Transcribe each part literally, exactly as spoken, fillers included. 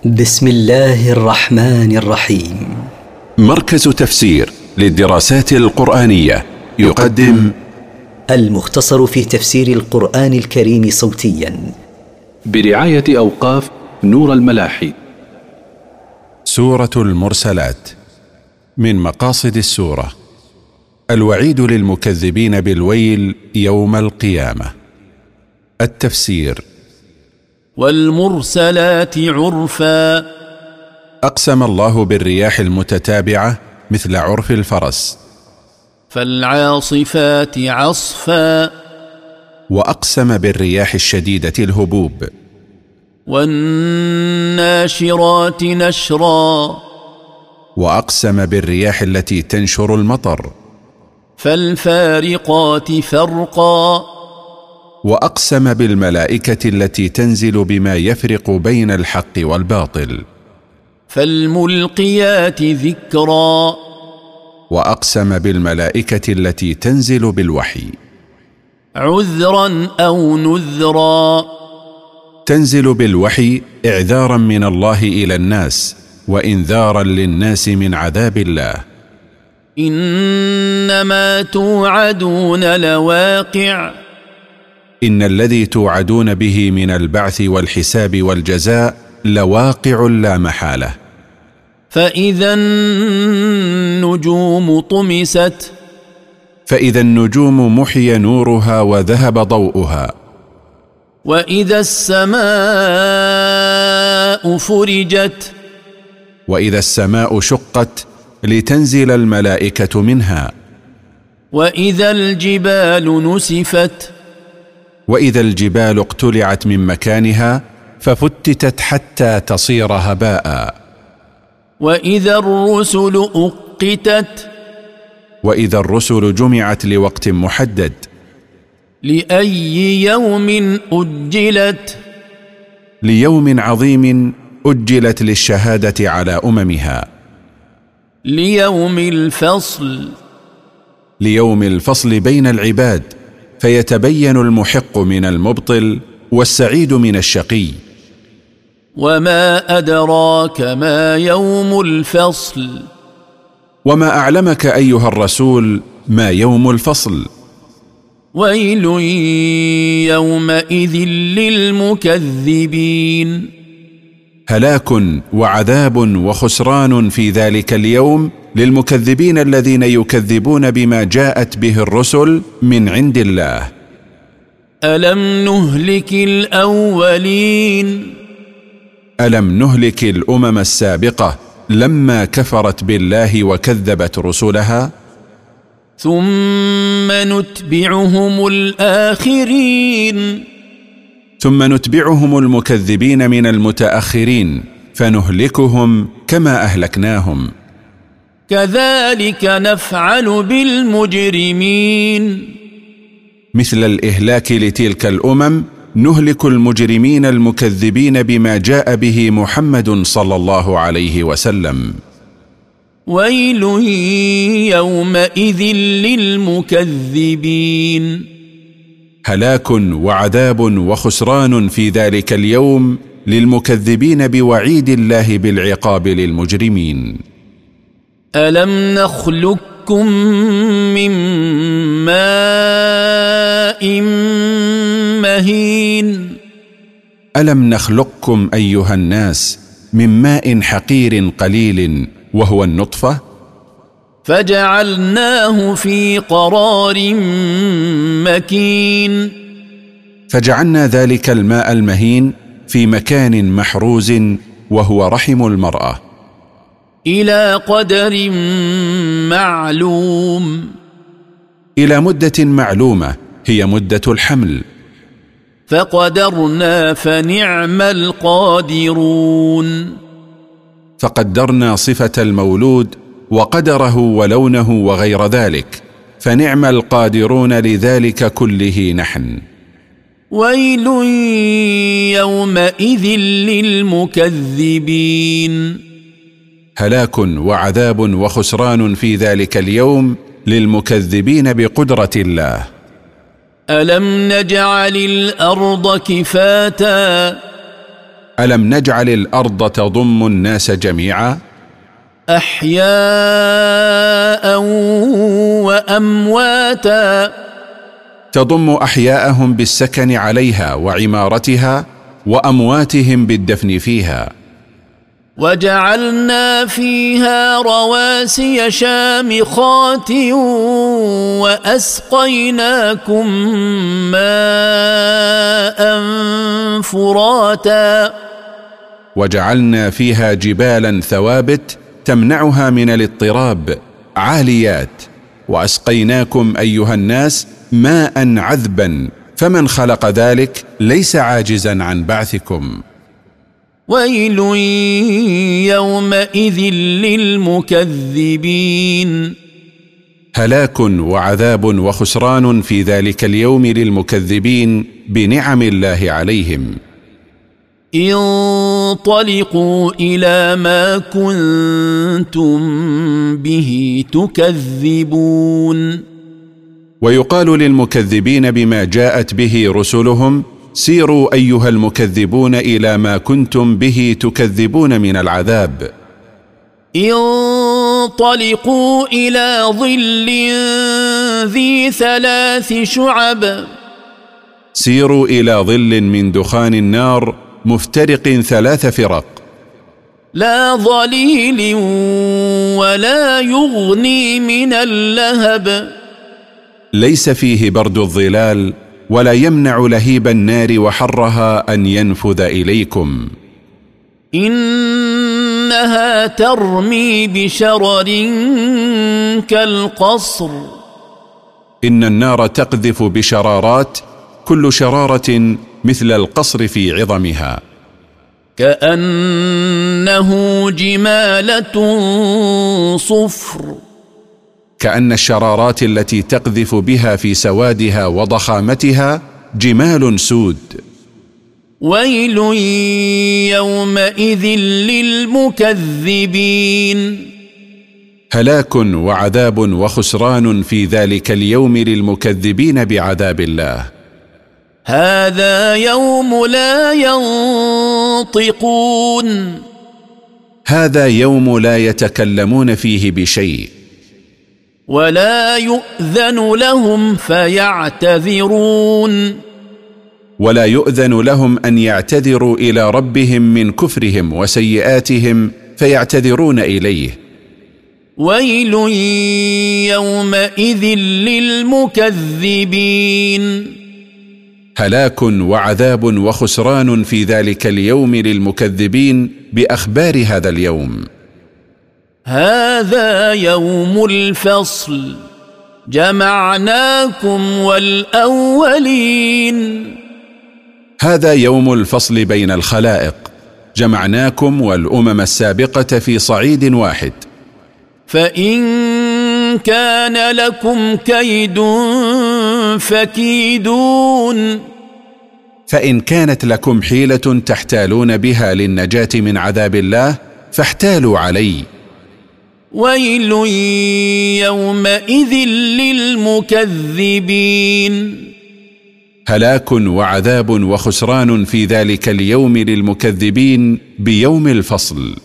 بسم الله الرحمن الرحيم. مركز تفسير للدراسات القرآنية يقدم المختصر في تفسير القرآن الكريم صوتيا برعاية أوقاف نور الملاحي. سورة المرسلات. من مقاصد السورة الوعيد للمكذبين بالويل يوم القيامة. التفسير: والمرسلات عرفا، أقسم الله بالرياح المتتابعة مثل عرف الفرس. فالعاصفات عصفا، وأقسم بالرياح الشديدة الهبوب. والناشرات نشرا، وأقسم بالرياح التي تنشر المطر. فالفارقات فرقا، وأقسم بالملائكة التي تنزل بما يفرق بين الحق والباطل. فالملقيات ذكرا، وأقسم بالملائكة التي تنزل بالوحي. عذرا أو نذرا، تنزل بالوحي إعذارا من الله إلى الناس وإنذارا للناس من عذاب الله. إنما توعدون لواقع، إن الذي توعدون به من البعث والحساب والجزاء لواقع لا محالة. فإذا النجوم طمست، فإذا النجوم محي نورها وذهب ضوءها. وإذا السماء فرجت، وإذا السماء شقت لتنزل الملائكة منها. وإذا الجبال نسفت، وإذا الجبال اقتلعت من مكانها ففتتت حتى تصير هباء. وإذا الرسل أقتت، وإذا الرسل جمعت لوقت محدد. لأي يوم أجلت، ليوم عظيم أجلت للشهادة على أممها. ليوم الفصل، ليوم الفصل بين العباد فيتبين المحق من المبطل والسعيد من الشقي. وما أدراك ما يوم الفصل، وما أعلمك أيها الرسول ما يوم الفصل. ويل يومئذ للمكذبين، هلاك وعذاب وخسران في ذلك اليوم للمكذبين الذين يكذبون بما جاءت به الرسل من عند الله. ألم نهلك الأولين، ألم نهلك الأمم السابقة لما كفرت بالله وكذبت رسلها؟ ثم نتبعهم الآخرين، ثم نتبعهم المكذبين من المتأخرين فنهلكهم كما أهلكناهم. كذلك نفعل بالمجرمين، مثل الإهلاك لتلك الأمم نهلك المجرمين المكذبين بما جاء به محمد صلى الله عليه وسلم. ويل يومئذ للمكذبين، هلاك وعذاب وخسران في ذلك اليوم للمكذبين بوعيد الله بالعقاب للمجرمين. ألم نخلقكم من ماء مهين، ألم نخلقكم أيها الناس من ماء حقير قليل وهو النطفة؟ فجعلناه في قرار مكين، فجعلنا ذلك الماء المهين في مكان محروز وهو رحم المرأة. إلى قدر معلوم، إلى مدة معلومة هي مدة الحمل. فقدرنا فنعم القادرون، فقدرنا صفة المولود وقدره ولونه وغير ذلك فنعم القادرون لذلك كله نحن. ويل يومئذ للمكذبين، هلاك وعذاب وخسران في ذلك اليوم للمكذبين بقدرة الله. ألم نجعل الأرض كفاتا، ألم نجعل الأرض تضم الناس جميعا أحياء وأمواتا تضم أحياءهم بالسكن عليها وعمارتها وأمواتهم بالدفن فيها. وجعلنا فيها رواسي شامخات وأسقيناكم ماء فراتا وجعلنا فيها جبالا ثوابت تمنعها من الاضطراب عاليات، وأسقيناكم أيها الناس ماء عذبا، فمن خلق ذلك ليس عاجزا عن بعثكم. ويل يومئذ للمكذبين. هلاك وعذاب وخسران في ذلك اليوم للمكذبين بنعم الله عليهم. انطلقوا إلى ما كنتم به تكذبون. ويقال للمكذبين بما جاءت به رسلهم: سيروا أيها المكذبون إلى ما كنتم به تكذبون من العذاب. انطلقوا إلى ظل ذي ثلاث شعب. سيروا إلى ظل من دخان النار مفترق ثلاث فرق، لا ظليل ولا يغني من اللهب. ليس فيه برد الظلال ولا يمنع لهيب النار وحرها أن ينفذ إليكم. إنها ترمي بشرر كالقصر. إن النار تقذف بشرارات، كل شرارة مثل القصر في عظمها. كأنه جمالة صفر. كأن الشرارات التي تقذف بها في سوادها وضخامتها جمال سود. ويل يومئذ للمكذبين. هلاك وعذاب وخسران في ذلك اليوم للمكذبين بعذاب الله. هذا يوم لا ينطقون. هذا يوم لا يتكلمون فيه بشيء. ولا يؤذن لهم فيعتذرون. ولا يؤذن لهم أن يعتذروا إلى ربهم من كفرهم وسيئاتهم فيعتذرون إليه. ويل يومئذ للمكذبين. هلاك وعذاب وخسران في ذلك اليوم للمكذبين بأخبار هذا اليوم. هذا يوم الفصل جمعناكم والأولين. هذا يوم الفصل بين الخلائق، جمعناكم والأمم السابقة في صعيد واحد. فإن كان لكم كيد فكيدون. فإن كانت لكم حيلة تحتالون بها للنجاة من عذاب الله فاحتالوا علي. ويل يومئذ للمكذبين. هلاك وعذاب وخسران في ذلك اليوم للمكذبين بيوم الفصل.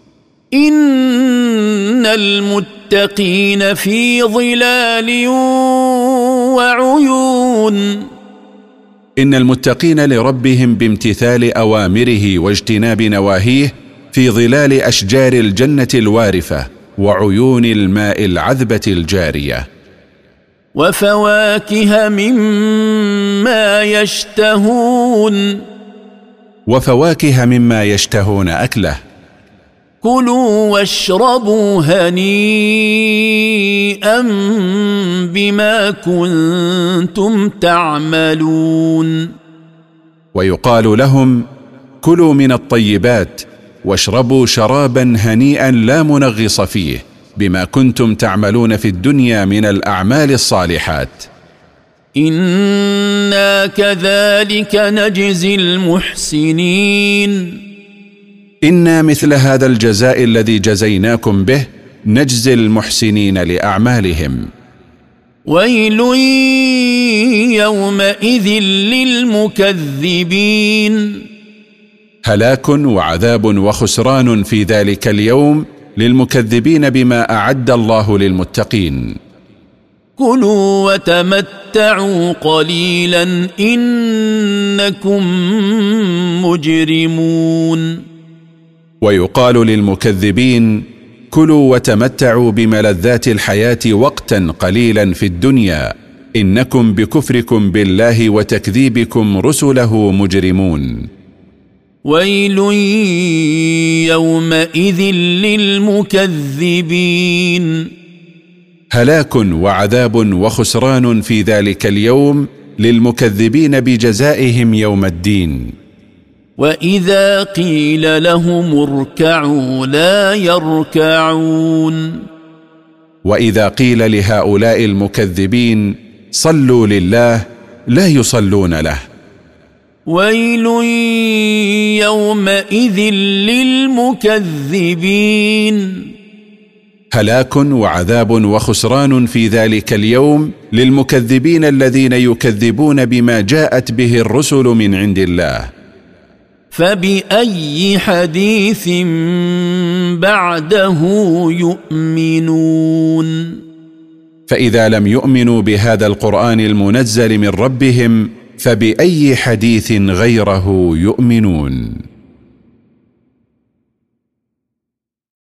إن المتقين في ظلال وعيون. إن المتقين لربهم بامتثال أوامره واجتناب نواهيه في ظلال أشجار الجنة الوارفة وعيون الماء العذبة الجارية. وفواكه مما يشتهون. وفواكه مما يشتهون أكله. كلوا واشربوا هنيئا بما كنتم تعملون. ويقال لهم: كلوا من الطيبات واشربوا شرابا هنيئا لا منغص فيه بما كنتم تعملون في الدنيا من الأعمال الصالحات. إنا كذلك نجزي المحسنين. إنا مثل هذا الجزاء الذي جزيناكم به نجزي المحسنين لأعمالهم. ويل يومئذ للمكذبين. هلاك وعذاب وخسران في ذلك اليوم للمكذبين بما أعد الله للمتقين. كلوا وتمتعوا قليلا إنكم مجرمون. ويقال للمكذبين: كلوا وتمتعوا بملذات الحياة وقتا قليلا في الدنيا إنكم بكفركم بالله وتكذيبكم رسله مجرمون. ويل يومئذ للمكذبين. هلاك وعذاب وخسران في ذلك اليوم للمكذبين بجزائهم يوم الدين. وإذا قيل لهم اركعوا لا يركعون. وإذا قيل لهؤلاء المكذبين صلوا لله لا يصلون له. ويل يومئذ للمكذبين. هلاك وعذاب وخسران في ذلك اليوم للمكذبين الذين يكذبون بما جاءت به الرسل من عند الله. فبأي حديث بعده يؤمنون. فإذا لم يؤمنوا بهذا القرآن المنزل من ربهم فبأي حديث غيره يؤمنون؟